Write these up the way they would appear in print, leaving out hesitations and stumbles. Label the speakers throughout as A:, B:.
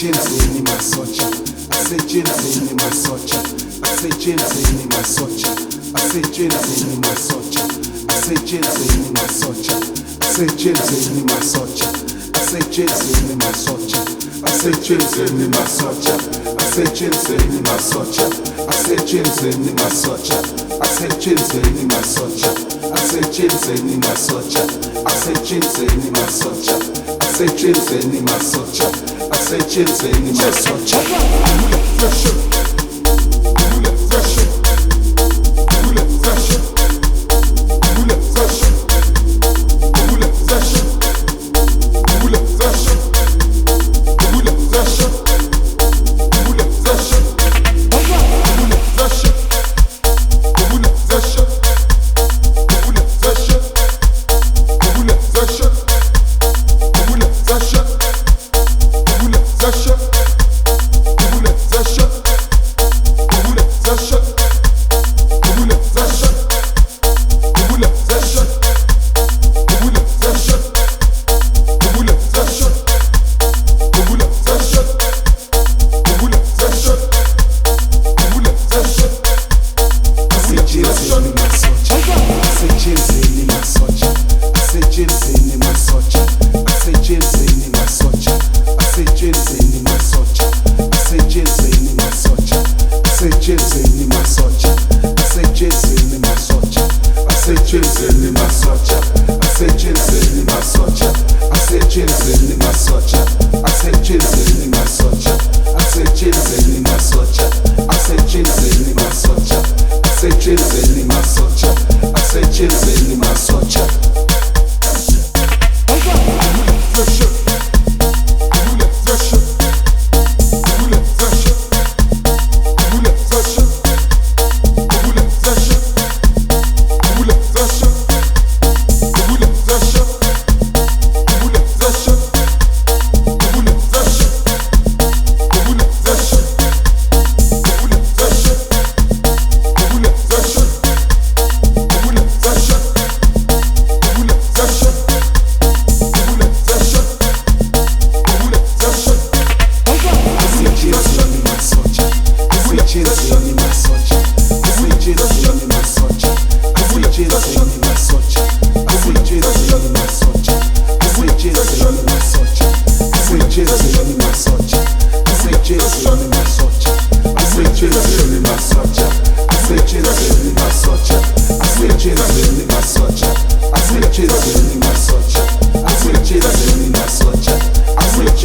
A: Jenzeni masocha, I say Jenzeni masocha, I say Jenzeni masocha, I say Jenzeni masocha, I say Jenzeni masocha, I say Jenzeni masocha, I say Jenzeni masocha, I say Jenzeni masocha, I say Jenzeni masocha, I say Jenzeni masocha, I say Jenzeni masocha, I say Jenzeni masocha, I say Jenzeni masocha, I say Jenzeni masocha, I say Jenzeni masocha.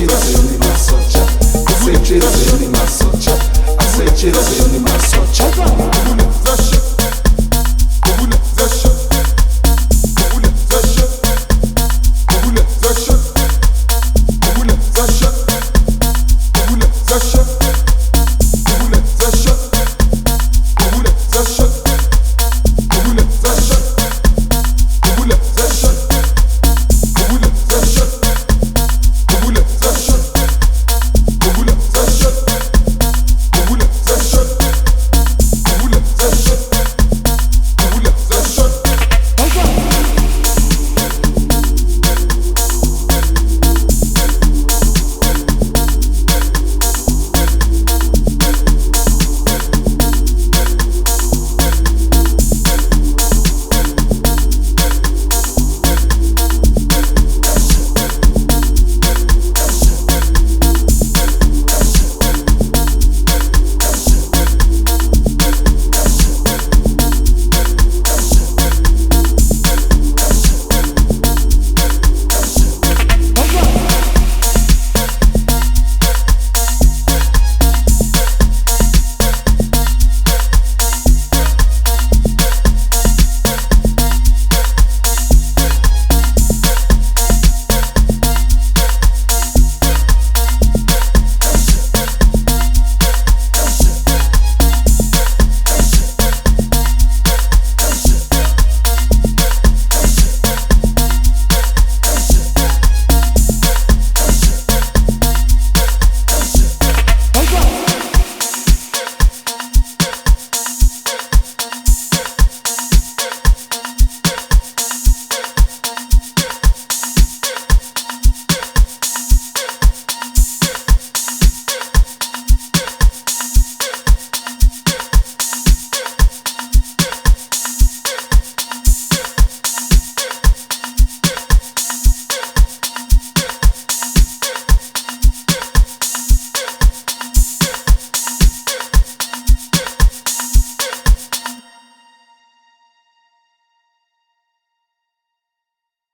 B: Jenzeni masocha.